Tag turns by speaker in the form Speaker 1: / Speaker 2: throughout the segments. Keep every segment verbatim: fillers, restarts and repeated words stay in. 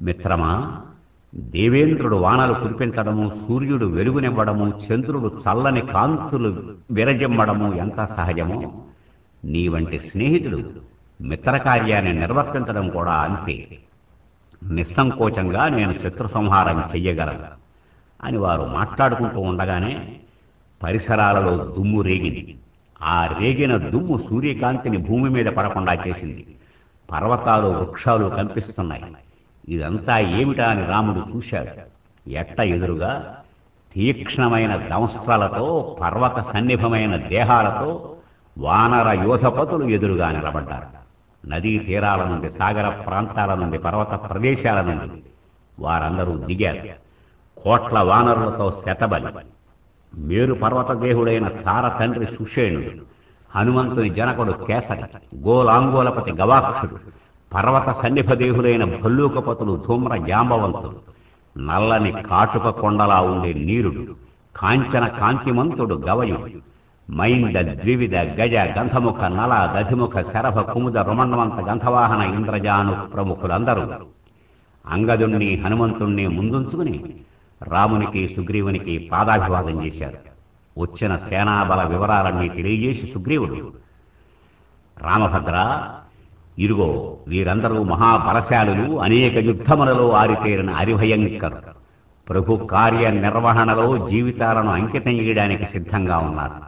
Speaker 1: మిత్రమా, దేవేంద్రుడు వానలు కురిపించడము, సూర్యుడు వెలుగునివ్వడము, చంద్రుడు చల్లని కాంతులు విరజిమ్మడము ఎంత సహజమో, నీ వంటి స్నేహితుడు మిత్రకార్యాన్ని నిర్వర్తించడం కూడా అంతే. నిస్సంకోచంగా నేను శత్రు సంహారం చెయ్యగలను అని వారు మాట్లాడుకుంటూ ఉండగానే పరిసరాలలో దుమ్ము రేగింది. ఆ రేగిన దుమ్ము సూర్యకాంతిని భూమి మీద పడకుండా చేసింది. పర్వతాలు, వృక్షాలు కనిపిస్తున్నాయి. ఇదంతా ఏమిటా అని రాముడు చూశాడు. ఎట్ట ఎదురుగా తీక్ష్ణమైన దంస్ట్రాలతో, పర్వత సన్నిభమైన దేహాలతో వానర యోధపతులు ఎదురుగా నిలబడ్డారు. నదీ తీరాల నుండి, సాగర ప్రాంతాల నుండి, పర్వత ప్రదేశాల నుండి వారందరూ దిగారు. కోట్ల వానరులతో శతబలి, మేరు పర్వత దేహుడైన తార తండ్రి సుషేణుడు, హనుమంతుని జనకుడు కేసరి, గోలాంగోలపతి గవాక్షుడు, పర్వత సన్నిభదేహులైన భల్లూకపతులు ధూమ్ర జాంబవంతుడు, నల్లని కాటుక కొండలా ఉండే నీరుడు, కాంచన కాంతిమంతుడు గవయుడు, మైంద ద్వివిధ గజ గంధముఖ నల దధిముఖ శరభ కుముద రుమణవంత గంధవాహన ఇంద్రజాను ప్రముఖులందరూ అంగదుణ్ణి, హనుమంతుణ్ణి ముందుంచుకుని రామునికి, సుగ్రీవునికి పాదాభివాదం చేశారు. వచ్చిన సేనాబల వివరాలన్నీ తెలియజేసి సుగ్రీవుడు, రామభద్ర, ఇరుగో వీరందరూ మహాబలశాలులు, అనేక యుద్ధములలో ఆరితేరిన హరిభయంకరు, ప్రభు కార్య నిర్వహణలో జీవితాలను అంకితం చేయడానికి సిద్ధంగా ఉన్నారు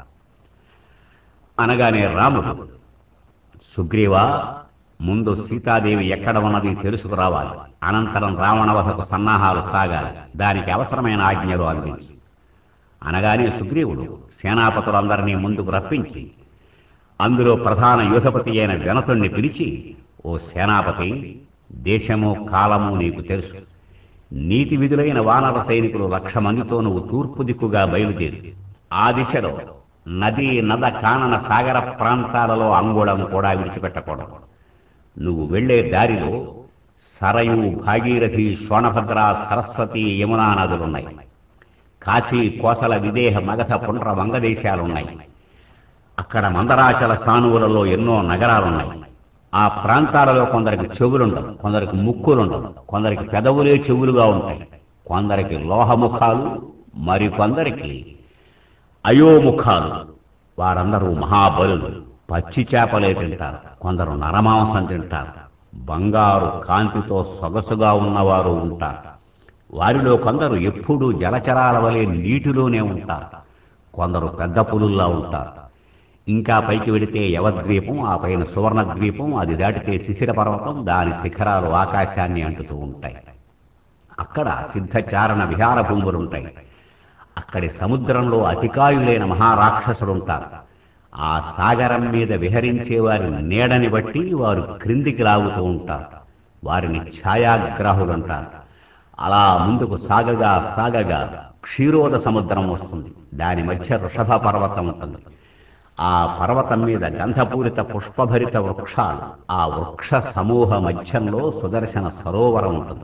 Speaker 1: అనగానే రాముడు, సుగ్రీవా, ముందు సీతాదేవి ఎక్కడ ఉన్నది తెలుసుకురావాలి. అనంతరం రావణవధకు సన్నాహాలు సాగాలి. దానికి అవసరమైన ఆజ్ఞలు అందించు అనగానే సుగ్రీవుడు సేనాపతులందరినీ ముందుకు రప్పించి అందులో ప్రధాన యోధపతి అయిన వినతుణ్ణి పిలిచి, ఓ సేనాపతి, దేశము కాలము నీకు తెలుసు. నీతి విధులైన వానర సైనికులు లక్ష మందితో నువ్వు తూర్పు దిక్కుగా బయలుదేరి ఆ దిశలో నదీ నద కానన సాగర ప్రాంతాలలో అంగుళం కూడా విడిచిపెట్టకూడదు. నువ్వు వెళ్లే దారిలో సరయు, భాగీరథి, శోణభద్ర, సరస్వతి, యమునా నదులున్నాయి. కాశీ, కోసల, విదేహ, మగధ, పుండ్ర, వంగదేశాలున్నాయి. అక్కడ మందరాచల సానువులలో ఎన్నో నగరాలున్నాయి. ఆ ప్రాంతాలలో కొందరికి చెవులుండవు, కొందరికి ముక్కులుండవు, కొందరికి పెదవులే చెవులుగా ఉంటాయి, కొందరికి లోహముఖాలు, మరికొందరికి అయోముఖాలు. వారందరూ మహాబలులు. పచ్చి చేపలే తింటారు, కొందరు నరమాంసం తింటారు. బంగారు కాంతితో సొగసుగా ఉన్నవారు ఉంటారు. వారిలో కొందరు ఎప్పుడూ జలచరాల వలె నీటిలోనే ఉంటారు, కొందరు పెద్ద పులుల్లా ఉంటారు. ఇంకా పైకి వెడితే యవద్వీపం, ఆ పైన సువర్ణద్వీపం, అది దాటితే శిశిర పర్వతం, దాని శిఖరాలు ఆకాశాన్ని అంటుతూ ఉంటాయి. అక్కడ సిద్ధచారణ విహార భూములుంటాయి. అక్కడి సముద్రంలో అతికాయులైన మహారాక్షసులుంటారు. ఆ సాగరం మీద విహరించే వారి నీడని బట్టి వారు క్రిందికి లాగుతూ ఉంటారు. వారిని ఛాయాగ్రాహులంటారు. అలా ముందుకు సాగగా సాగగా క్షీరోద సముద్రం వస్తుంది. దాని మధ్య వృషభ పర్వతం ఉంటుంది. ఆ పర్వతం మీద గంధపూరిత పుష్పభరిత వృక్షాలు. ఆ వృక్ష సమూహ మధ్యంలో సుదర్శన సరోవరం ఉంటుంది.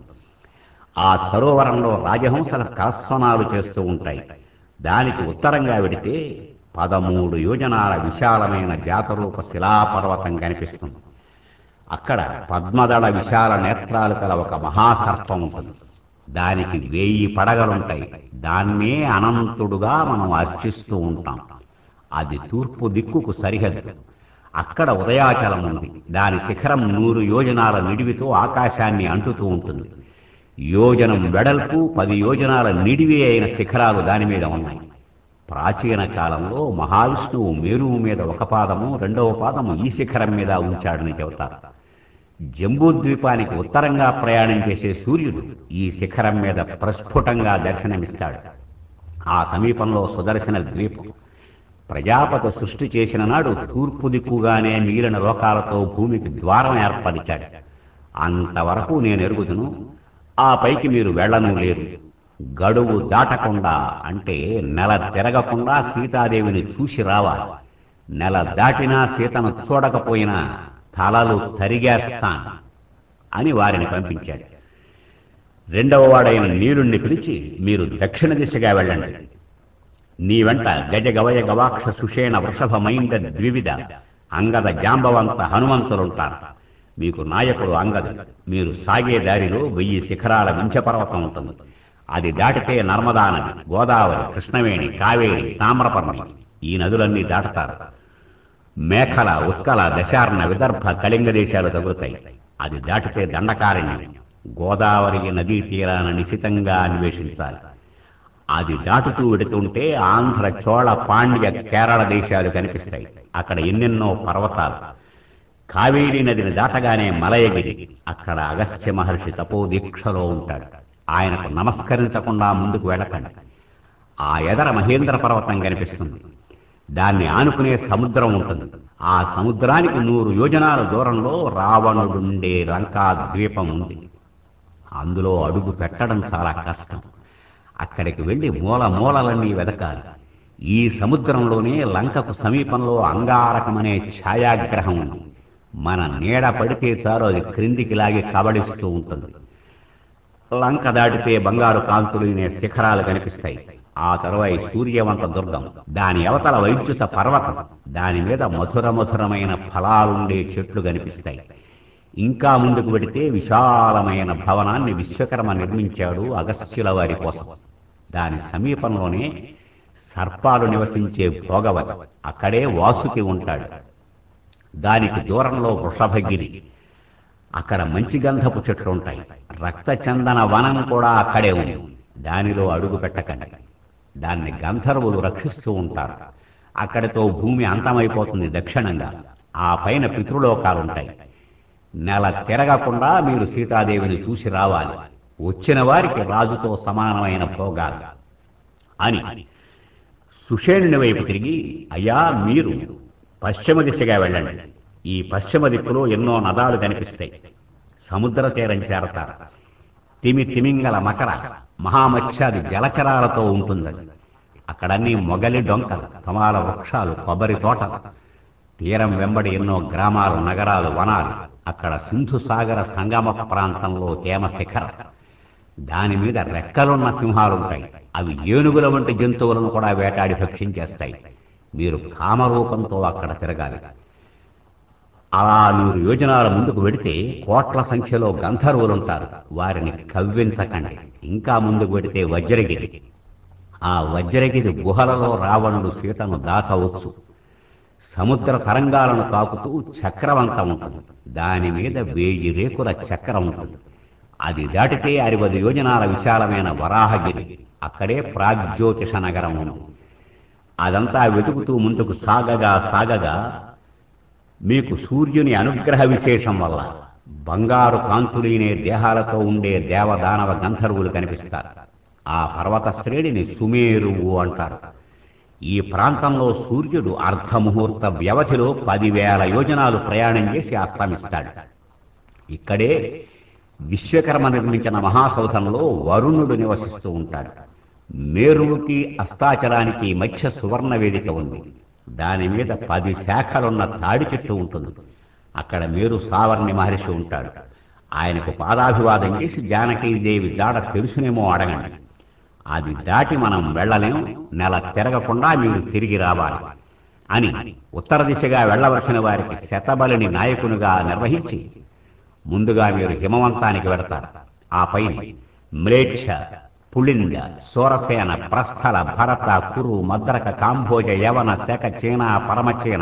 Speaker 1: ఆ సరోవరంలో రాజహంసల కరస్వనాలు చేస్తూ ఉంటాయి. దానికి ఉత్తరంగా వెడితే పదమూడు యోజనాల విశాలమైన జాతరూప శిలాపర్వతం కనిపిస్తుంది. అక్కడ పద్మదళ విశాల నేత్రాలు కల ఒక మహాసర్పం ఉంటుంది. దానికి వేయి పడగలుంటాయి. దాన్నే అనంతుడుగా మనం అర్చిస్తూ ఉంటాం. అది తూర్పు దిక్కుకు సరిహద్దు. అక్కడ ఉదయాచలం ఉంది. దాని శిఖరం నూరు యోజనాల నిడివితో ఆకాశాన్ని అంటుతూ ఉంటుంది. యోజనం వెడల్పు, పది యోజనాల నిడివి అయిన శిఖరాలు దాని మీద ఉన్నాయి. ప్రాచీన కాలంలో మహావిష్ణువు మేరువు మీద ఒక పాదము, రెండవ పాదము ఈ శిఖరం మీద ఉంచాడని చెబుతారు. జంబూద్వీపానికి ఉత్తరంగా ప్రయాణం చేసే సూర్యుడు ఈ శిఖరం మీద ప్రస్ఫుటంగా దర్శనమిస్తాడు. ఆ సమీపంలో సుదర్శన ద్వీపం. ప్రజాపతి సృష్టి చేసిన నాడు తూర్పు దిక్కుగానే మిగిలిన లోకాలతో భూమికి ద్వారం ఏర్పరిచాడు. అంతవరకు నేను ఎరుగుదును. ఆ పైకి మీరు వెళ్లను లేరు. గడువు దాటకుండా, అంటే నెల తిరగకుండా సీతాదేవిని చూసి రావాలి. నెల దాటినా సీతను చూడకపోయినా తలలు తరిగేస్తాను అని వారిని పంపించాడు. రెండవ వాడైన నీలుణ్ణి పిలిచి, మీరు దక్షిణ దిశగా వెళ్ళండి. నీ వెంట గజ గవయ గవాక్ష సుషేణ వృషభ మైంద ద్వివిధ అంగద జాంబవంత హనుమంతులుంటారు. మీకు నాయకుడు అంగదుడు. మీరు సాగే దారిలో వెయ్యి శిఖరాల వింధ్యపర్వతం ఉంటుంది. అది దాటితే నర్మదా నది, గోదావరి, కృష్ణవేణి, కావేరి, తామ్రపర్ణి ఈ నదులన్నీ దాటుతారు. మేఖల, ఉత్కల, దశార్ణ, విదర్భ, కళింగ దేశాలు తగులుతాయి. అది దాటితే దండకారణ్యం, గోదావరి నదీ తీరాన నిశితంగా అన్వేషించాలి. అది దాటుతూ వెడుతుంటే ఆంధ్ర, చోళ, పాండ్య, కేరళ దేశాలు కనిపిస్తాయి. అక్కడ ఎన్నెన్నో పర్వతాలు. కావేరీ నదిని దాటగానే మలయగిరి, అక్కడ అగస్త్య మహర్షి తపోదీక్షలో ఉంటాడు. ఆయనకు నమస్కరించకుండా ముందుకు వెళ్ళకండి. ఆ ఎదర మహేంద్ర పర్వతం కనిపిస్తుంది. దాన్ని ఆనుకునే సముద్రం ఉంటుంది. ఆ సముద్రానికి నూరు యోజనాల దూరంలో రావణుడుండే లంకా ద్వీపం ఉంది. అందులో అడుగు పెట్టడం చాలా కష్టం. అక్కడికి వెళ్లి మూల మూలలన్నీ వెదకాలి. ఈ సముద్రంలోనే లంకకు సమీపంలో అంగారకమనే ఛాయాగ్రహం ఉంది. మన నీడ పడితే చాలు అది క్రిందికి లాగి కబడిస్తూ ఉంటుంది. లంక దాటితే బంగారు కాంతులునే శిఖరాలు కనిపిస్తాయి. ఆ తరువాయి సూర్యవంత దుర్గం, దాని అవతల వైద్యుత పర్వతం, దాని మీద మధుర మధురమైన ఫలాలుండే చెట్లు కనిపిస్తాయి. ఇంకా ముందుకు వెడితే విశాలమైన భవనాన్ని విశ్వకర్మ నిర్మించాడు అగస్త్యుల వారి కోసం. దాని సమీపంలోనే సర్పాలు నివసించే భోగవతి, అక్కడే వాసుకి ఉంటాడు. దానికి దూరంలో వృషభగిరి, అక్కడ మంచి గంధపు చెట్లుంటాయి. రక్తచందన వనం కూడా అక్కడే ఉంది. దానిలో అడుగు పెట్టకండి. దాన్ని గంధర్వులు రక్షిస్తూ ఉంటారు. అక్కడితో భూమి అంతమైపోతుంది దక్షిణంగా. ఆ పైన పితృలోకాలుంటాయి. నెల తిరగకుండా మీరు సీతాదేవిని చూసి రావాలి. వచ్చిన వారికి రాజుతో సమానమైన భోగాలు అని. సుషేణుని వైపు తిరిగి, అయ్యా, మీరు పశ్చిమ దిశగా వెళ్ళండి. ఈ పశ్చిమ దిక్కులో ఎన్నో నదాలు కనిపిస్తాయి. సముద్ర తీరం చేరతారు. తిమి తిమింగల మకర మహామత్స్యాది జలచరాలతో ఉంటుంది. అక్కడన్నీ మొగలి డొంకలు, తమాల వృక్షాలు, కొబ్బరి తోటలు. తీరం వెంబడి ఎన్నో గ్రామాలు, నగరాలు, వనాలు. అక్కడ సింధు సాగర సంగమ ప్రాంతంలో తేమ శిఖరం. దాని మీద రెక్కలున్న సింహాలుంటాయి. అవి ఏనుగుల వంటి జంతువులను కూడా వేటాడి భక్షించేస్తాయి. మీరు కామరూపంతో అక్కడ తిరగాలి. అలా నూరు యోజనాల ముందుకు వెడితే కోట్ల సంఖ్యలో గంధర్వులుంటారు. వారిని కవ్వించకండి. ఇంకా ముందుకు వెడితే వజ్రగిరి. ఆ వజ్రగిరి గుహలలో రావణుడు సీతను దాచవచ్చు. సముద్ర తరంగాలను తాకుతూ చక్రవంతం ఉంటుంది. దాని మీద వేయి రేకుల చక్రం ఉంటుంది. అది దాటితే అరవది యోజనాల విశాలమైన వరాహగిరి, అక్కడే ప్రాగ్జ్యోతిష నగరం ఉంది. అదంతా వెతుకుతూ ముందుకు సాగగా సాగగా మీకు సూర్యుని అనుగ్రహ విశేషం వల్ల బంగారు కాంతులీనే దేహాలతో ఉండే దేవదానవ గంధర్వులు కనిపిస్తారు. ఆ పర్వత శ్రేణిని సుమేరువు అంటారు. ఈ ప్రాంతంలో సూర్యుడు అర్ధముహూర్త వ్యవధిలో పదివేల యోజనాలు ప్రయాణం చేసి అస్తమిస్తాడు. ఇక్కడే విశ్వకర్మ నిర్మించిన మహాసౌధంలో వరుణుడు నివసిస్తూ ఉంటాడు. మేరువుకి అస్తాచలానికి మధ్య సువర్ణ వేదిక ఉంది. దాని మీద పది శాఖలున్న తాడి చెట్టు ఉంటుంది. అక్కడ మేరు సావర్ణి మహర్షి ఉంటాడు. ఆయనకు పాదాభివాదం చేసి జానకీదేవి జాడ తెలుసునేమో అడగండి. అది దాటి మనం వెళ్ళలేం. నెల తిరగకుండా మీరు తిరిగి రావాలి అని ఉత్తర దిశగా వెళ్లవలసిన వారికి శతబలిని నాయకునిగా నిర్వహించి ముందుగా మీరు హిమవంతానికి వెడతారు. ఆ పైన మ్లేచ్ఛ, పుళింద, సోరసేన, ప్రస్థల, భరత, కురు, మద్రక, కాంభోజ, యవన, శక, చీన, పరమచీన,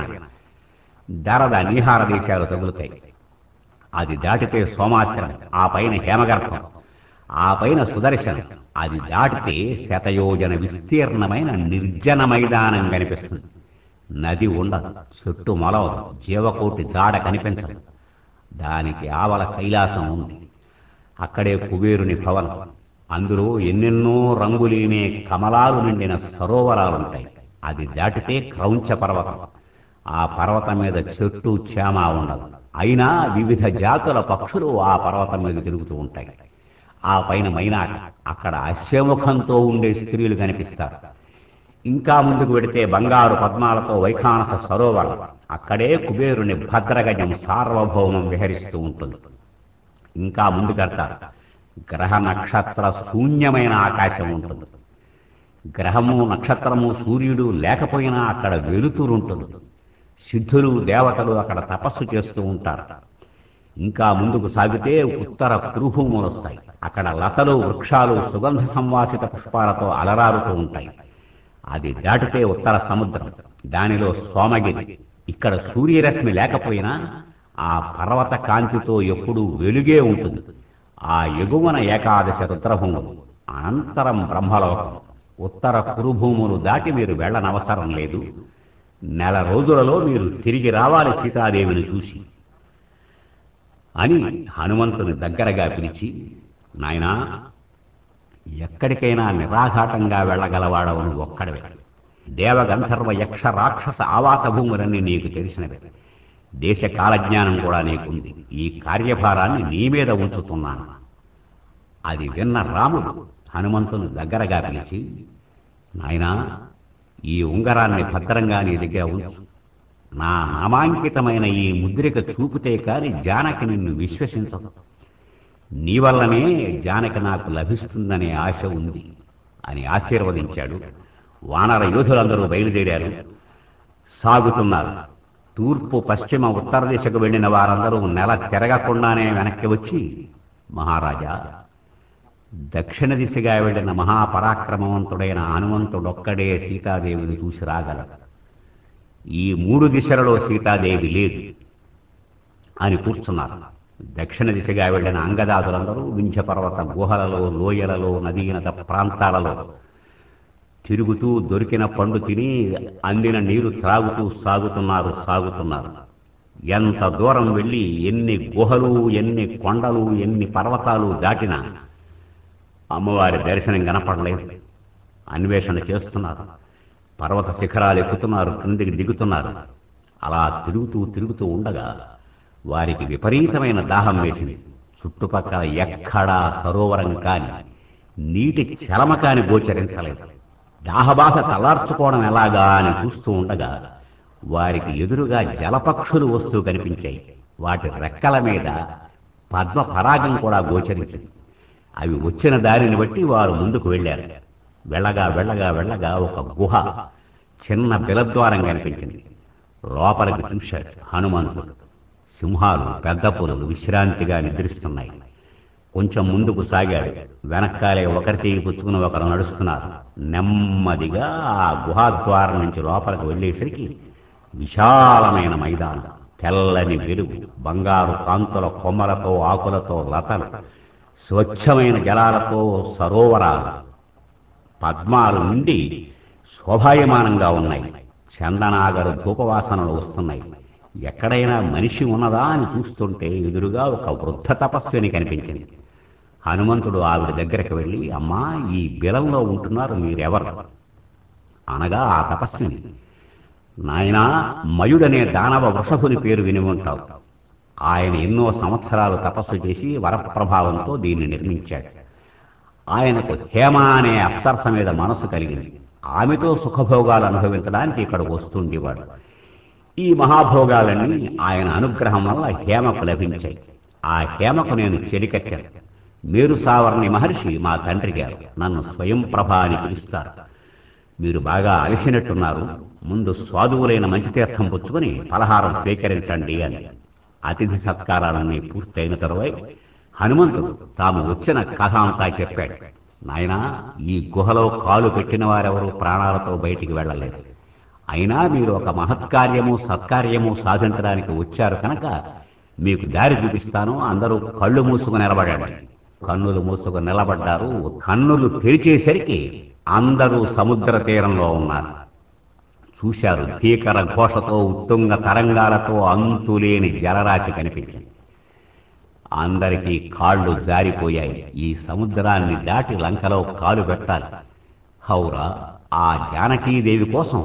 Speaker 1: దరద, నీహార దేశాలు తగులుతాయి. అది దాటితే సోమాశ్రం, ఆ పైన హేమగర్భం, ఆ పైన సుదర్శనం. అది దాటితే శతయోజన విస్తీర్ణమైన నిర్జన మైదానం కనిపిస్తుంది. నది ఉండదు, చెట్టు మొలవదు, జీవకోటి జాడ కనిపించదు. దానికి ఆవల కైలాసం ఉంది. అక్కడే కుబేరుని భవనం. అందులో ఎన్నెన్నో రంగులీనే కమలాలు నిండిన సరోవరాలుంటాయి. అది దాటితే క్రౌంచ పర్వతం. ఆ పర్వతం మీద చెట్టు చేమ ఉండదు. అయినా వివిధ జాతుల పక్షులు ఆ పర్వతం మీద తిరుగుతూ ఉంటాయి. ఆ పైన మైనాక, అక్కడ అశ్వముఖంతో ఉండే స్త్రీలు కనిపిస్తారు. ఇంకా ముందుకు వెడితే బంగారు పద్మాలతో వైఖానస సరోవరం. అక్కడే కుబేరుని భద్రగజం సార్వభౌమం విహరిస్తూ ఉంటుంది. ఇంకా ముందుకెడతారు. గ్రహ నక్షత్ర శూన్యమైన ఆకాశం ఉంటుంది. గ్రహము, నక్షత్రము, సూర్యుడు లేకపోయినా అక్కడ వెలుతురుంటుంది. సిద్ధులు, దేవతలు అక్కడ తపస్సు చేస్తూ ఉంటారు. ఇంకా ముందుకు సాగితే ఉత్తర కురుభూములు వస్తాయి. అక్కడ లతలు వృక్షాలు సుగంధ సంవాసిత పుష్పాలతో అలరారుతూ ఉంటాయి. అది దాటితే ఉత్తర సముద్రం, దానిలో సోమగిరి. ఇక్కడ సూర్యరశ్మి లేకపోయినా ఆ పర్వత కాంతితో ఎప్పుడూ వెలుగే ఉంటుంది. ఆ ఎగువన ఏకాదశ రుద్రభూములు, అనంతరం బ్రహ్మలోకం. ఉత్తర కురుభూములు దాటి మీరు వెళ్ళనవసరం లేదు. నెల రోజులలో మీరు తిరిగి రావాలి సీతాదేవిని చూసి అని హనుమంతుని దగ్గరగా పిలిచి, నాయనా, ఎక్కడికైనా నిరాఘాటంగా వెళ్ళగలవాడవు నువ్వు ఒక్కడవే. దేవగంధర్వ యక్ష రాక్షస ఆవాస భూములన్నీ నీకు తెలిసినవే. దేశ కాలజ్ఞానం కూడా నీకుంది. ఈ కార్యభారాన్ని నీ మీద ఉంచుతున్నాను. అది విన్న రాముడు హనుమంతుని దగ్గరగా పిలిచి, నాయనా, ఈ ఉంగరాన్ని భద్రంగా నీ దగ్గర ఉంచు. నా నామాంకితమైన ఈ ముద్రిక చూపితే కాని జానకి నిన్ను విశ్వసించదు. నీ వల్లనే జానకి నాకు లభిస్తుందనే ఆశ ఉంది అని ఆశీర్వదించాడు. వానర యోధులందరూ బయలుదేరారు, సాగుతున్నారు. తూర్పు పశ్చిమ ఉత్తర దిశకు వెళ్ళిన వారందరూ నెల తిరగకుండానే వెనక్కి వచ్చి, మహారాజా, దక్షిణ దిశగా వెళ్ళిన మహాపరాక్రమవంతుడైన హనుమంతుడొక్కడే సీతాదేవిని చూసి రాగలడు. ఈ మూడు దిశలలో సీతాదేవి లేదు అని కూర్చున్నారు. దక్షిణ దిశగా వెళ్ళిన అంగదాదులందరూ వింధ్యపర్వత గుహలలో, లోయలలో, నదీనద ప్రాంతాలలో తిరుగుతూ దొరికిన పండు తిని అందిన నీరు త్రాగుతూ సాగుతున్నారు సాగుతున్నారు ఎంత దూరం వెళ్ళి ఎన్ని గుహలు, ఎన్ని కొండలు, ఎన్ని పర్వతాలు దాటినా అమ్మవారి దర్శనం కనపడలేదు. అన్వేషణ చేస్తున్నారు. పర్వత శిఖరాలు ఎక్కుతున్నారు, క్రిందికి దిగుతున్నారు. అలా తిరుగుతూ తిరుగుతూ ఉండగా వారికి విపరీతమైన దాహం వేసింది. చుట్టుపక్కల ఎక్కడా సరోవరం కాని, నీటి చలమ కాని గోచరించలేదు. దాహబాధ చల్లార్చుకోవడం ఎలాగా అని చూస్తూ ఉండగా వారికి ఎదురుగా జలపక్షులు వస్తూ కనిపించాయి. వాటి రెక్కల మీద పద్మ పరాగం కూడా గోచరించింది. అవి వచ్చిన దారిని బట్టి వారు ముందుకు వెళ్ళారు. వెళ్ళగా వెళ్ళగా వెళ్ళగా ఒక గుహ, చిన్న బిలద్వారం కనిపించింది. లోపలికి చూశాడు హనుమంతుడు. సింహాలు, పెద్ద పులులు విశ్రాంతిగా నిద్రిస్తున్నాయి. కొంచెం ముందుకు సాగాడు. వెనక్కాలే ఒకరి చేయి పుచ్చుకుని ఒకరు నడుస్తున్నారు. నెమ్మదిగా ఆ గుహాద్వారం నుంచి లోపలికి వెళ్ళేసరికి విశాలమైన మైదానం, తెల్లని వెలుగు, బంగారు కాంతుల కొమ్మలతో, ఆకులతో లతలు, స్వచ్ఛమైన జలాలతో సరోవరాలు, పద్మాలు నుండి శోభాయమానంగా ఉన్నాయి. చందనాగరు ధూపవాసనలు వస్తున్నాయి. ఎక్కడైనా మనిషి ఉన్నదా అని చూస్తుంటే ఎదురుగా ఒక వృద్ధ తపస్విని కనిపించింది. హనుమంతుడు ఆవిడ దగ్గరికి వెళ్ళి, అమ్మా, ఈ బిలంలో ఉంటున్నారు మీరెవరు అనగా ఆ తపస్విని, నాయనా, మయుడనే దానవ వృషభుని పేరు విని ఉంటావు. ఆయన ఎన్నో సంవత్సరాలు తపస్సు చేసి వరప్రభావంతో దీన్ని నిర్మించాడు. ఆయనకు హేమ అనే అప్సరస మీద మనసు కలిగింది. ఆమెతో సుఖభోగాలు అనుభవించడానికి ఇక్కడికి వస్తుండేవాడు. ఈ మహాభోగాలన్నీ ఆయన అనుగ్రహం వల్ల హేమకు లభించాయి. ఆ హేమకు నేను చెలికట్టాను. మేరు సావర్ణి మహర్షి మా తండ్రి గారు. నన్ను స్వయం ప్రభ అని పిలుస్తారు. మీరు బాగా అలసినట్టున్నారు. ముందు స్వాదువులైన మంచి తీర్థం పుచ్చుకొని పలహారం స్వీకరించండి అని. అతిథి సత్కారాలన్నీ పూర్తయిన తరువాత హనుమంతుడు తాము వచ్చిన కథ అంతా చెప్పాడు. నాయనా, ఈ గుహలో కాలు పెట్టిన వారెవరూ ప్రాణాలతో బయటికి వెళ్ళలేదు. అయినా మీరు ఒక మహత్కార్యము, సత్కార్యము సాధించడానికి వచ్చారు కనుక మీకు దారి చూపిస్తాను. అందరూ కళ్ళు మూసుకుని నిలబడండి. కన్నులు మూసుకుని నిలబడ్డారు. కన్నులు తెరిచేసరికి అందరూ సముద్ర తీరంలో ఉన్నారు. చూశారు. భీకర ఘోషతో, ఉత్తుంగ తరంగాలతో అంతులేని జలరాశి కనిపించింది. అందరికీ కాళ్ళు జారిపోయాయి. ఈ సముద్రాన్ని దాటి లంకలో కాలు పెట్టాలి. హౌరా, ఆ జానకీదేవి కోసం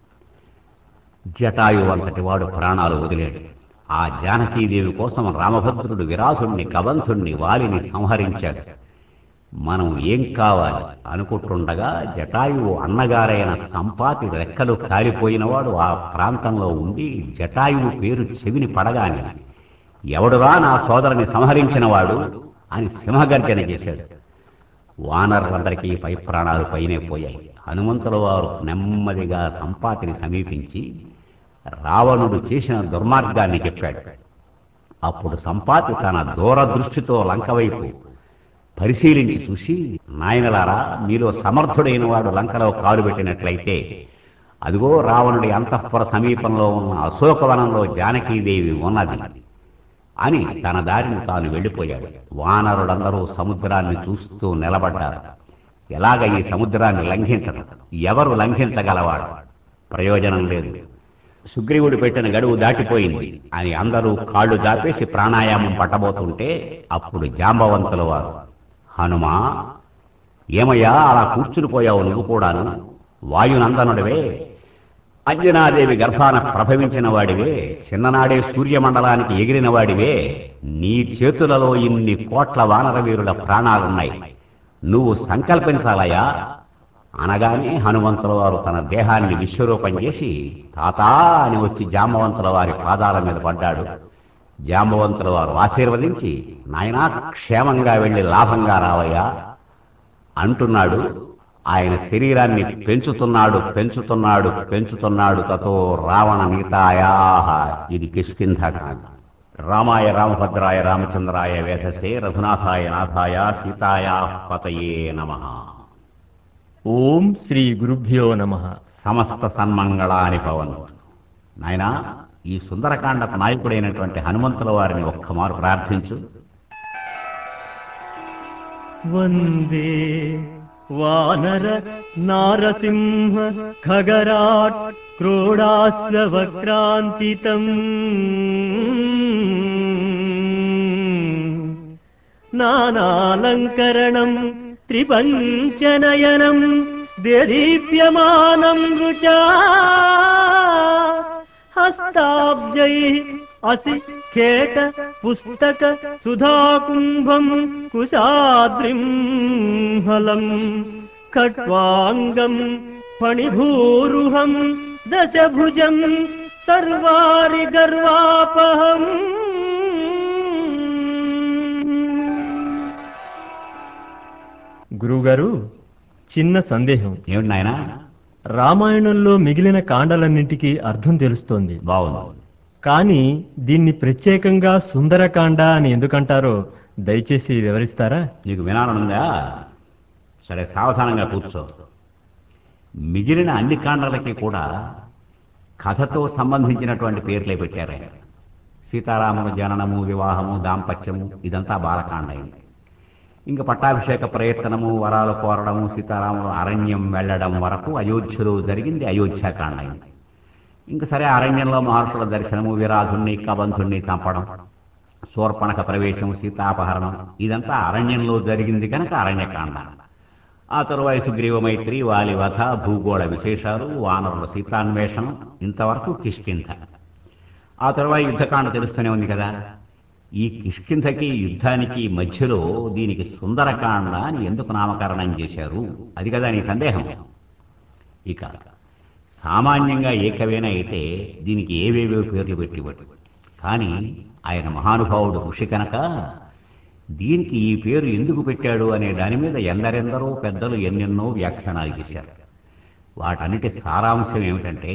Speaker 1: జటాయు అంతటి వాడు ప్రాణాలు వదిలేడు. ఆ జానకీదేవి కోసం రామభద్రుడు విరాధుణ్ణి, కబంధుణ్ణి, వాలిని సంహరించాడు. మనం ఏం కావాలి అనుకుంటుండగా జటాయువు అన్నగారైన సంపాతి రెక్కలు కాలిపోయినవాడు ఆ ప్రాంతంలో ఉండి జటాయువు పేరు చెవిని పడగానే, ఎవడురా నా సోదరుని సంహరించినవాడు అని సింహగర్జన చేశాడు. వానరులందరికీ పై ప్రాణాలు పైనే పోయాయి. హనుమంతుల వారు నెమ్మదిగా సంపాతిని సమీపించి రావణుడు చేసిన దుర్మార్గాన్ని చెప్పాడు. అప్పుడు సంపాతి తన దూరదృష్టితో లంక వైపు పరిశీలించి చూసి, నాయనలారా, మీలో సమర్థుడైన వాడు లంకలో కాలు పెట్టినట్లయితే అదిగో రావణుడి అంతఃపుర సమీపంలో ఉన్న అశోకవనంలో జానకీదేవి ఉన్నది అని తన దారిని తాను వెళ్ళిపోయాడు. వానరులందరూ సముద్రాన్ని చూస్తూ నిలబడ్డారు. ఎలాగ ఈ సముద్రాన్ని లంఘించడం? ఎవరు లంఘించగలవాడు? ప్రయోజనం లేదు. సుగ్రీవుడు పెట్టిన గడువు దాటిపోయింది అని అందరూ కాళ్ళు దాపేసి ప్రాణాయామం పట్టబోతుంటే అప్పుడు జాంబవంతుల వారు, హనుమా, ఏమయ్యా అలా కూర్చునిపోయావు? నువ్వు కూడాను వాయునందనుడివే, అంజనాదేవి గర్భాన ప్రభవించిన వాడివే, చిన్ననాడే సూర్యమండలానికి ఎగిరిన వాడివే, నీ చేతులలో ఇన్ని కోట్ల వానర వీరుల ప్రాణాలున్నాయి, నువ్వు సంకల్పించాలయ్యా అనగానే హనుమంతుల వారు తన దేహాన్ని విశ్వరూపం చేసి తాతా అని వచ్చి జాంబవంతుల వారి పాదాల మీద పడ్డాడు. జాంబవంతుల వారు ఆశీర్వదించి, నాయనా, క్షేమంగా వెళ్ళి లాభంగా రావయ్యా అంటున్నాడు. ఆయన శరీరాన్ని పెంచుతున్నాడు పెంచుతున్నాడు పెంచుతున్నాడు తతో రావణ నీతాయా. ఇది కిష్కింధకాండ. రామాయ రామభద్రాయ రామచంద్రాయ వేధసే రఘునాథాయ నాథాయ సీతాయా పతయే నమః.
Speaker 2: ఓం శ్రీ గురుభ్యో నమః.
Speaker 1: సమస్త సన్మంగళాని భవంతు. నాయనా, ఈ సుందరకాండకు నాయకుడైనటువంటి హనుమంతుల వారిని ఒక్కమారు ప్రార్థించు.
Speaker 2: వందే వానర నారసింహ ఖగరాట్ క్రోడాస్వక్రాంతితం నానాలంకరణం త్రిపంచనయనం దేదీప్యమానం రుచా హస్తాబ్జై అసి ఖేట పుస్తక సుధాకుంభం కుశాద్రిం హలం ఖట్వాంగం ఫణిభూరుహం దశభుజం సర్వారి గర్వాపహం. గురువుగారు, చిన్న సందేహం.
Speaker 1: ఏమిటి నాయనా?
Speaker 2: రామాయణంలో మిగిలిన కాండలన్నింటికీ అర్థం తెలుస్తోంది,
Speaker 1: బాగుంది.
Speaker 2: కానీ దీన్ని ప్రత్యేకంగా సుందరకాండ అని ఎందుకంటారో దయచేసి వివరిస్తారా?
Speaker 1: నీకు వినాలనుందా? సరే, సావధానంగా కూర్చో. మిగిలిన అన్ని కాండలకి కూడా కథతో సంబంధించినటువంటి పేర్లే పెట్టారు. సీతారాముల జననము, వివాహము, దాంపత్యము ఇదంతా బాలకాండ అయింది. ఇంకా పట్టాభిషేక ప్రయత్నము, వరాలు కోరడము, సీతారాములు అరణ్యం వెళ్ళడం వరకు అయోధ్యలో జరిగింది అయోధ్యాకాండ అయింది. ఇంకా సరే, అరణ్యంలో మహర్షుల దర్శనము, విరాధుణ్ణి కబంధుణ్ణి చంపడం, శూర్పణఖ ప్రవేశం, సీతాపహరణం ఇదంతా అరణ్యంలో జరిగింది కనుక అరణ్యకాండ. ఆ తరువాత సుగ్రీవ మైత్రి, వాలివధ, భూగోళ విశేషాలు, వానరుల సీతాన్వేషణం, ఇంతవరకు కిష్కింధ. ఆ తరువాత యుద్ధకాండ తెలుస్తూనే ఉంది కదా. ఈ కిష్కింధకి యుద్ధానికి మధ్యలో దీనికి సుందరకాండ అని ఎందుకు నామకరణం చేశారు? అది కదా నీ సందేహం. ఇక సామాన్యంగా ఏ కవైనా అయితే దీనికి ఏవేవో పేర్లు పెట్టివ్వడు, కానీ ఆయన మహానుభావుడు ఋషి కనుక దీనికి ఈ పేరు ఎందుకు పెట్టాడు అనే దాని మీద ఎందరెందరో పెద్దలు ఎన్నెన్నో వ్యాఖ్యానాలు చేశారు. వాటన్నిటి సారాంశం ఏమిటంటే,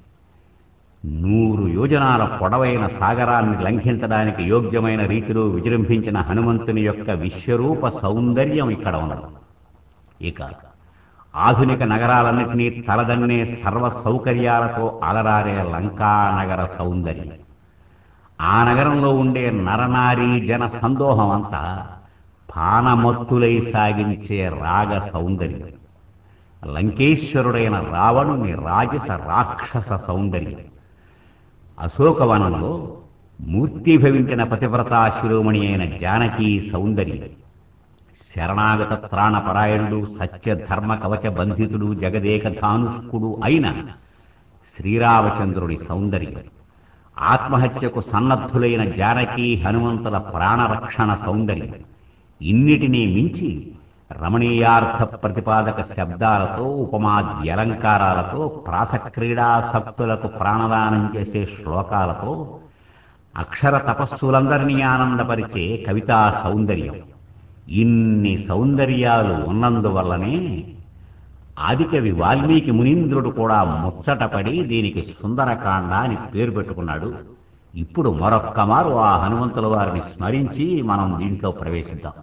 Speaker 1: నూరు యోజనాల పొడవైన సాగరాన్ని లంఘించడానికి యోగ్యమైన రీతిలో విజృంభించిన హనుమంతుని యొక్క విశ్వరూప సౌందర్యం ఇక్కడ ఉన్నది. ఇక ఆధునిక నగరాలన్నింటినీ తలదన్నే సర్వ సౌకర్యాలతో అలరారే లంకానగర సౌందర్యం, ఆ నగరంలో ఉండే నరనారీ జన సందోహం అంతా పానమత్తులై సాగించే రాగ సౌందర్యం, లంకేశ్వరుడైన రావణుని రాజస రాక్షస సౌందర్యం, అశోకవనంలో మూర్తిభవించిన పతివ్రతా శిరోమణి అయిన జానకీ సౌందర్యం, శరణాగత త్రాణపరాయణుడు సత్యధర్మ కవచ బంధితుడు జగదేక ధానుష్కుడు అయిన శ్రీరామచంద్రుడి సౌందర్యం, ఆత్మహత్యకు సన్నద్ధులైన జానకీ హనుమంతుల ప్రాణరక్షణ సౌందర్యం, ఇన్నిటినీ మించి రమణీయార్థ ప్రతిపాదక శబ్దాలతో, ఉపమాద్యలంకారాలతో, ప్రాసక్రీడాసక్తులకు ప్రాణదానం చేసే శ్లోకాలతో అక్షర తపస్సులందరినీ ఆనందపరిచే కవితా సౌందర్యం, ఇన్ని సౌందర్యాలు ఉన్నందువల్లనే ఆదికవి వాల్మీకి మునీంద్రుడు కూడా ముచ్చటపడి దీనికి సుందరకాండ అని పేరు పెట్టుకున్నాడు. ఇప్పుడు మరొక్క మారు ఆ హనుమంతుల వారిని స్మరించి మనం దీంట్లో ప్రవేశిద్దాం.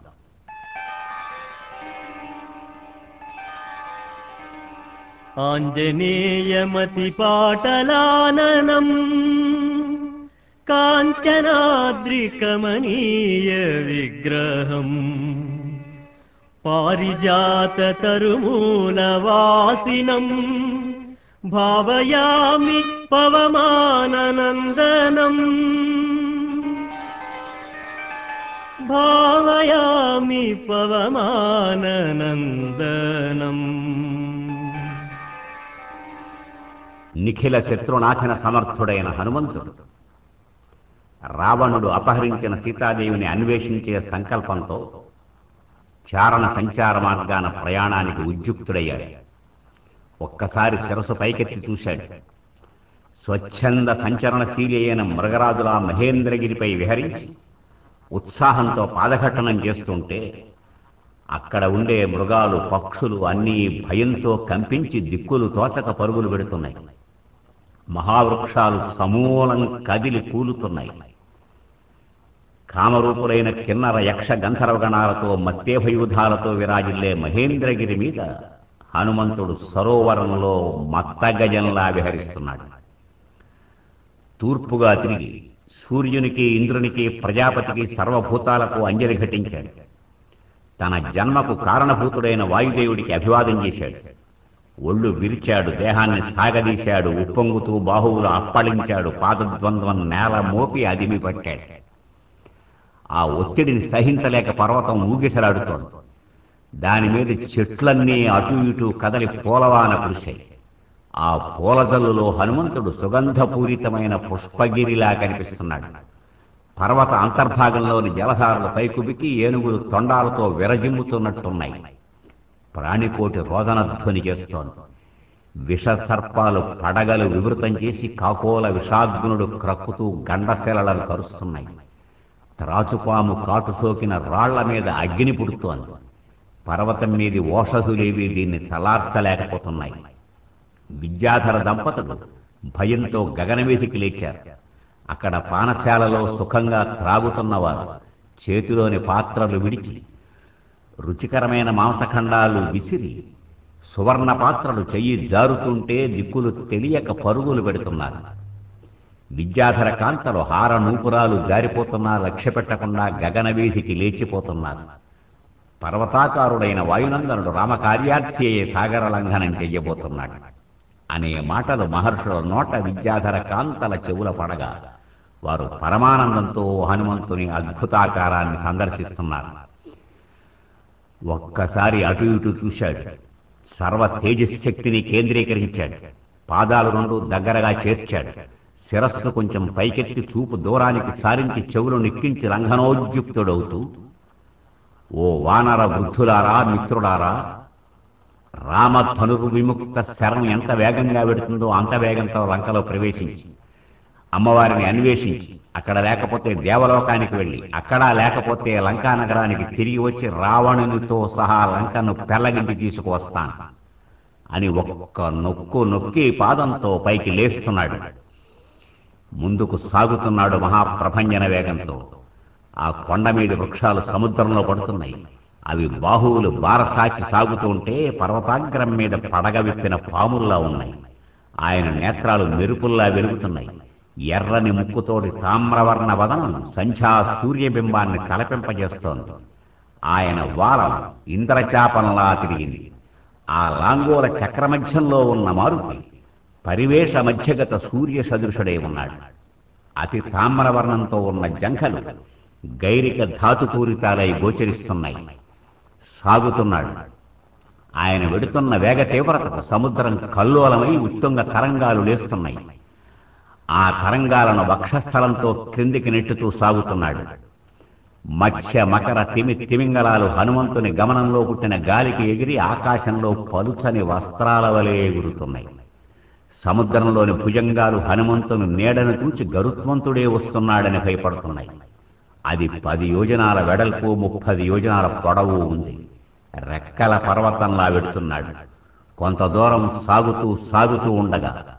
Speaker 2: ఆంజనేయమతి పాటలాననం కాంచనాద్రికమనీయ విగ్రహం పారిజాత తరుమూలవాసినం భావయామి పవమాననందనం భావయామి పవమాననందనం.
Speaker 1: నిఖిల శత్రునాశన సమర్థుడైన హనుమంతుడు రావణుడు అపహరించిన సీతాదేవిని అన్వేషించే సంకల్పంతో చారణ సంచార మార్గాన ప్రయాణానికి ఉద్యుక్తుడయ్యాడు. ఒక్కసారి శిరసు పైకెత్తి చూశాడు. స్వచ్ఛంద సంచరణశీలి అయిన మృగరాజుల మహేంద్రగిరిపై విహరించి ఉత్సాహంతో పాదఘట్టనం చేస్తుంటే అక్కడ ఉండే మృగాలు పక్షులు అన్నీ భయంతో కంపించి దిక్కులు తోచక పరుగులు పెడుతున్నాయి. మహావృక్షాలు సమూలం కదిలి కూలుతున్నాయి. కామరూపులైన కిన్నర యక్ష గంధర్వగణాలతో మత్తేభయూధాలతో విరాజిల్లే మహేంద్రగిరి మీద హనుమంతుడు సరోవరంలో మత్తగజంలా విహరిస్తున్నాడు. తూర్పుగా తిరిగి సూర్యునికి, ఇంద్రునికి, ప్రజాపతికి, సర్వభూతాలకు అంజలి ఘటించాడు. తన జన్మకు కారణభూతుడైన వాయుదేవుడికి అభివాదం చేశాడు. ఒళ్ళు విరిచాడు, దేహాన్ని సాగదీశాడు, ఉప్పొంగుతూ బాహువులు అప్పళించాడు, పాదద్వంద్వం నేల మోపి అదిమి పట్టాడు. ఆ ఒత్తిడిని సహించలేక పర్వతం ఊగిసలాడుతోంది. దానిమీద చెట్లన్నీ అటు ఇటు కదలి పూలవాన కురిశాయి. ఆ పూలజల్లులో హనుమంతుడు సుగంధపూరితమైన పుష్పగిరిలా కనిపిస్తున్నాడు. పర్వత అంతర్భాగంలోని జలధారలు పైకుబికి ఏనుగులు తొండాలతో విరజిమ్ముతున్నట్టున్నాయి. ప్రాణికోటి రోదనధ్వని చేస్తోంది. విషసర్పాలు పడగలు వివృతం చేసి కాకోల విషాగ్నుడు క్రక్కుతూ గండశిలలను కరుస్తున్నాయి. త్రాచుపాము కాటు సోకిన రాళ్ల మీద అగ్ని పుడుతోంది. పర్వతం మీది ఓషధులేవి దీన్ని చలార్చలేకపోతున్నాయి. విద్యాధర దంపతులు భయంతో గగనమీదికి లేచారు. అక్కడ పానశాలలో సుఖంగా త్రాగుతున్నవారు చేతిలోని పాత్రలు విడిచి రుచికరమైన మాంసఖండాలు విసిరి సువర్ణ పాత్రలు చెయ్యి జారుతుంటే దిక్కులు తెలియక పరుగులు పెడుతున్నారు. విద్యాధర కాంతలు హార నూపురాలు జారిపోతున్నా లక్ష్య పెట్టకుండా గగనవీధికి లేచిపోతున్నారు. పర్వతాకారుడైన వాయునందనుడు రామకార్యార్థి అయ్యే సాగర లంఘనం చెయ్యబోతున్నాడు అనే మాటలు మహర్షుల నోట విద్యాధర కాంతల చెవుల పడగా వారు పరమానందంతో హనుమంతుని అద్భుతాకారాన్ని సందర్శిస్తున్నారు. ఒక్కసారి అటు ఇటు చూశాడు. సర్వ తేజశక్తిని కేంద్రీకరించాడు. పాదాలు రెండు దగ్గరగా చేర్చాడు. శిరస్సు కొంచెం పైకెత్తి చూపు దూరానికి సారించి చెవులు నిక్కించి రంఘనోద్యుక్తుడవుతూ, ఓ వానర వృద్ధులారా, మిత్రులారా, రామధనుర్ విముక్త శరం ఎంత వేగంగా పెడుతుందో అంత వేగంతో లంకలో ప్రవేశించి అమ్మవారిని అన్వేషించి అక్కడ లేకపోతే దేవలోకానికి వెళ్ళి అక్కడ లేకపోతే లంకా నగరానికి తిరిగి వచ్చి రావణునితో సహా లంకను పెళ్లగించి తీసుకువస్తాను అని ఒక్క నొక్కు నొక్కి పాదంతో పైకి లేస్తున్నాడు. ముందుకు సాగుతున్నాడు మహాప్రభంజన వేగంతో. ఆ కొండ మీద వృక్షాలు సముద్రంలో పడుతున్నాయి. అవి బాహువులు బారసాచి సాగుతూ ఉంటే పర్వతాగ్రం మీద పడగ విప్పిన పాముల్లా ఉన్నాయి. ఆయన నేత్రాలు మెరుపుల్లా వెలుగుతున్నాయి. ఎర్రని ముక్కుతోటి తామ్రవర్ణ వదనం సంధ్యా సూర్యబింబాన్ని తలపింపజేస్తోంది. ఆయన వాలం ఇంద్రచాపంలా తిరిగింది. ఆ లాంగోల చక్రమధ్యంలో ఉన్న మారుతి పరివేష మధ్యగత సూర్య సదృశుడై ఉన్నాడు. అతి తామ్రవర్ణంతో ఉన్న జంఘలు గైరిక ధాతుపూరితాలై గోచరిస్తున్నాయి. సాగుతున్నాడు. ఆయన వెడుతున్న వేగ తీవ్రతకు సముద్రం కల్లోలమై ఉత్తుంగ తరంగాలు లేస్తున్నాయి. ఆ తరంగాలను వక్షస్థలంతో క్రిందికి నెట్టుతూ సాగుతున్నాడు. మత్స్య మకర తిమి తిమింగలాలు హనుమంతుని గమనంలో పుట్టిన గాలికి ఎగిరి ఆకాశంలో పలుచని వస్త్రాల వలె ఎగురుతున్నాయి. సముద్రంలోని భుజంగాలు హనుమంతుని నీడను చూచి గరుత్మంతుడే వస్తున్నాడని భయపడుతున్నాయి. అది పది యోజనాల వెడల్పు, ముప్పది యోజనాల పొడవు ఉంది. రెక్కల పర్వతంలా వెడుతున్నాడు. కొంత దూరం సాగుతూ సాగుతూ ఉండగా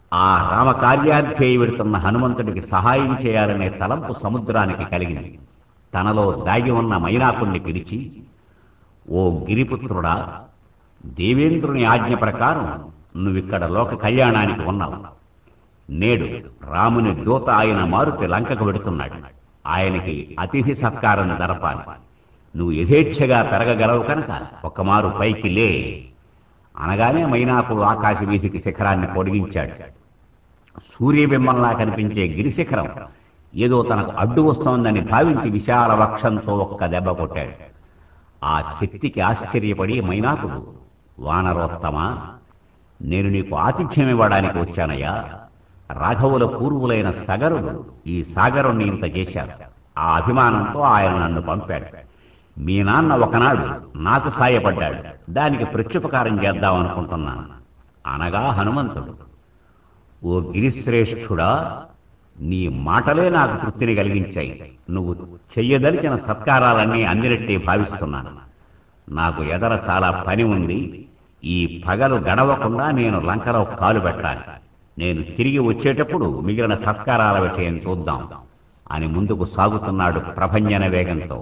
Speaker 1: ఆ రామకార్యాధ్యేయ వెడుతున్న హనుమంతుడికి సహాయం చేయాలనే తలంపు సముద్రానికి కలిగింది. తనలో దాగి ఉన్న మైనాకుణ్ణి పిలిచి, ఓ గిరిపుత్రుడా, దేవేంద్రుని ఆజ్ఞ ప్రకారం నువ్విక్కడ లోక కళ్యాణానికి ఉన్నావు. నేడు రాముని దూత ఆయన మారుతి లంకకు వెడుతున్నాడు. ఆయనకి అతిథి సత్కారం జరపాలి. నువ్వు యథేచ్ఛగా పెరగగలవు కనుక ఒక్కమారు పైకి లే అనగానే మైనాకుడు ఆకాశ వీధికి శిఖరాన్ని పొడిగించాడు. సూర్యబింబంలా కనిపించే గిరిశిఖరం ఏదో తనకు అడ్డు వస్తోందని భావించి విశాల వక్షంతో ఒక్క దెబ్బ కొట్టాడు. ఆ శక్తికి ఆశ్చర్యపడి మైనాకుడు, వానరోత్తమా, నేను నీకు ఆతిథ్యం ఇవ్వడానికి వచ్చానయ్యా. రాఘవుల పూర్వులైన సగరులు ఈ సాగరుణ్ణి ఇంత చేశారు. ఆ అభిమానంతో ఆయన నన్ను పంపాడు. మీ నాన్న ఒకనాడు నాకు సాయపడ్డాడు. దానికి ప్రత్యుపకారం చేద్దామనుకుంటున్నాను అనగా హనుమంతుడు, ఓ గిరిశ్రేష్ఠుడా, నీ మాటలే నాకు తృప్తిని కలిగించాయి. నువ్వు చెయ్యదలిచిన సత్కారాలన్నీ అందినట్టే భావిస్తున్నాను. నాకు ఎదర చాలా పని ఉంది. ఈ పగలు గడవకుండా నేను లంకలో కాలు పెట్టాలి. నేను తిరిగి వచ్చేటప్పుడు మిగిలిన సత్కారాల విషయం చూద్దాం అని ముందుకు సాగుతున్నాడు ప్రభంజన వేగంతో.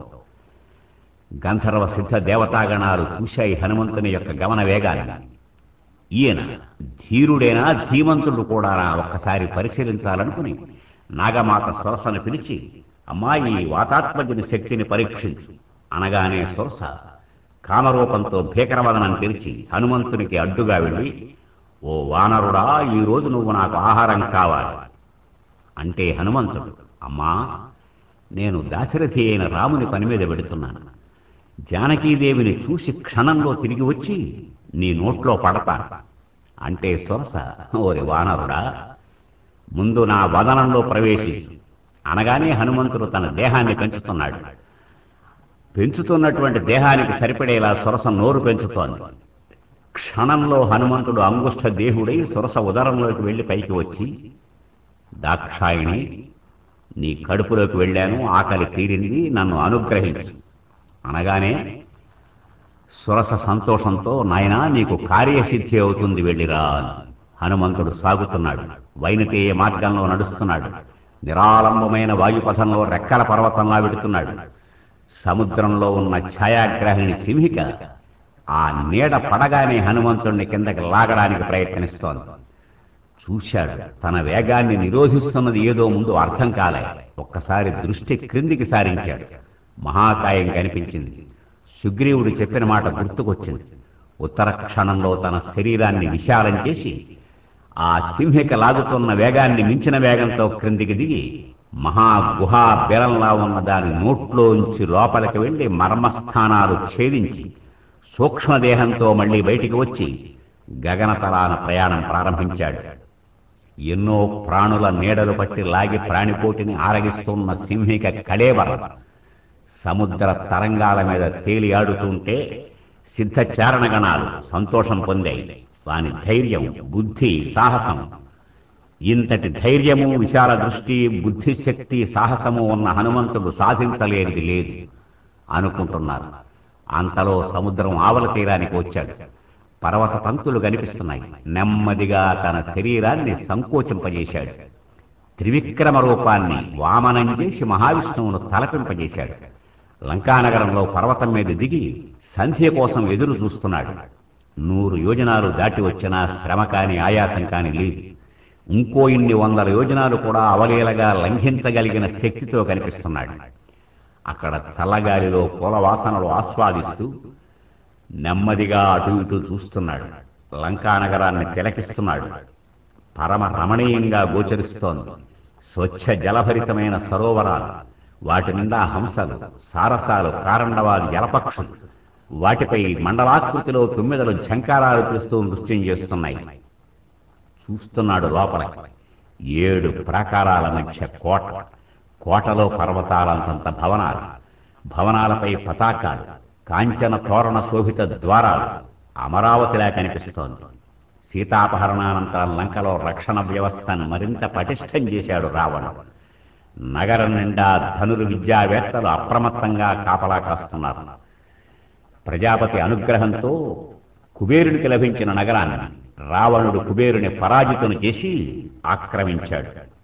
Speaker 1: గంధర్వ సిద్ధ దేవతాగణాలు చూశాయి హనుమంతుని యొక్క గమన వేగాన్ని. ఈయన ధీరుడేనా, ధీమంతుడు కూడా ఒక్కసారి పరిశీలించాలనుకుని నాగమాత సొరసను పిలిచి, అమ్మాయి వాతాత్మజుని శక్తిని పరీక్షించు అనగానే సొరస కామరూపంతో భీకరవదనం తెరిచి హనుమంతునికి అడ్డుగా వెళ్ళి, ఓ వానరుడా, ఈరోజు నువ్వు నాకు ఆహారం కావాలి అంటే హనుమంతుడు, అమ్మా, నేను దాశరథి అయిన రాముని పని మీద పెడుతున్నాను. జానకీదేవిని చూసి క్షణంలో తిరిగి వచ్చి నీ నోట్లో పడతాను అంటే సొరస, ఓరి వానరుడా, ముందు నా వదనంలో ప్రవేశించు అనగానే హనుమంతుడు తన దేహాన్ని పెంచుతున్నాడు. పెంచుతున్నటువంటి దేహానికి సరిపడేలా సొరస నోరు పెంచుతోంది. క్షణంలో హనుమంతుడు అంగుష్ఠ దేహుడై సొరస ఉదరంలోకి వెళ్లి పైకి వచ్చి, దాక్షాయిణి, నీ కడుపులోకి వెళ్ళాను, ఆకలి తీరింది, నన్ను అనుగ్రహించు అనగానే సురస సంతోషంతో, నాయనా, నీకు కార్యసిద్ధి అవుతుంది, వెళ్ళిరా అని హనుమంతుడు సాగుతున్నాడు. వైనతేయ మార్గంలో నడుస్తున్నాడు. నిరాళంబమైన వాయుపథంలో రెక్కల పర్వతంలా వెడుతున్నాడు. సముద్రంలో ఉన్న ఛాయాగ్రహిణి సింహిక ఆ నీడ పడగానే హనుమంతుడిని కిందకి లాగడానికి ప్రయత్నిస్తోంది. చూశాడు, తన వేగాన్ని నిరోధిస్తున్నది ఏదో ముందు అర్థం కాలే. ఒక్కసారి దృష్టి క్రిందికి సారించాడు. మహాకాయం కనిపించింది. సుగ్రీవుడు చెప్పిన మాట గుర్తుకొచ్చింది. ఉత్తర క్షణంలో తన శరీరాన్ని విశాలం చేసి ఆ సింహిక లాగుతున్న వేగాన్ని మించిన వేగంతో క్రిందికి దిగి మహాగుహా బెలంలా ఉన్న దాని నోట్లోంచి లోపలికి వెళ్లి మర్మస్థానాలు ఛేదించి సూక్ష్మదేహంతో మళ్లీ బయటికి వచ్చి గగనతలాన ప్రయాణం ప్రారంభించాడు. ఎన్నో ప్రాణుల నీడలు పట్టి లాగి ప్రాణికోటిని ఆరగిస్తున్న సింహిక కళేవరం సముద్ర తరంగాల మీద తేలి ఆడుతుంటే సిద్ధచారణగణాలు సంతోషం పొందాయి. వాని ధైర్యం, బుద్ధి, సాహసం, ఇంతటి ధైర్యము, విశాల దృష్టి, బుద్ధిశక్తి, సాహసము ఉన్న హనుమంతుడు సాధించలేనిది లేదు అనుకుంటున్నారు. అంతలో సముద్రం ఆవల తీరానికి వచ్చాడు. పర్వత పంక్తులు కనిపిస్తున్నాయి. నెమ్మదిగా తన శరీరాన్ని సంకోచింపజేశాడు. త్రివిక్రమ రూపాన్ని వామనం చేసి మహావిష్ణువును తలపింపజేశాడు. లంకానగరంలో పర్వతం మీద దిగి సంధ్య కోసం ఎదురు చూస్తున్నాడు. నూరు యోజనాలు దాటి వచ్చినా శ్రమ కాని, ఆయాసం కాని లేదు. ఇంకో ఇన్ని వందల యోజనాలు కూడా అవలీలగా లంఘించగలిగిన శక్తితో కనిపిస్తున్నాడు. అక్కడ చల్లగాలిలో పూలవాసనలు ఆస్వాదిస్తూ నెమ్మదిగా అటు ఇటు చూస్తున్నాడు. లంకానగరాన్ని తిలకిస్తున్నాడు. పరమ రమణీయంగా గోచరిస్తోంది. స్వచ్ఛ జలభరితమైన సరోవరాలు, వాటి నిండా హంసలు, సారసాలు, కారండవాలు, జలపక్షులు, వాటిపై మండలాకృతిలో తొమ్మిదలు ఝంకారాలు చేస్తూ నృత్యం చేస్తున్నాయి. చూస్తున్నాడు లోపలికి. ఏడు ప్రాకారాల మధ్య కోట. కోటలో పర్వతాలంతంత భవనాలు, భవనాలపై పతాకాలు, కాంచన తోరణ శోభిత ద్వారాలు. అమరావతిలా కనిపిస్తోంది. సీతాపహరణానంతరం లంకలో రక్షణ వ్యవస్థను మరింత పటిష్టం చేశాడు రావణుడు. నగరం నిండా ధనురు విద్యావేత్తలు అప్రమత్తంగా కాపలా కాస్తున్నారు. ప్రజాపతి అనుగ్రహంతో కుబేరునికి లభించిన నగరాన్ని రావణుడు కుబేరుని పరాజితును చేసి ఆక్రమించాడు.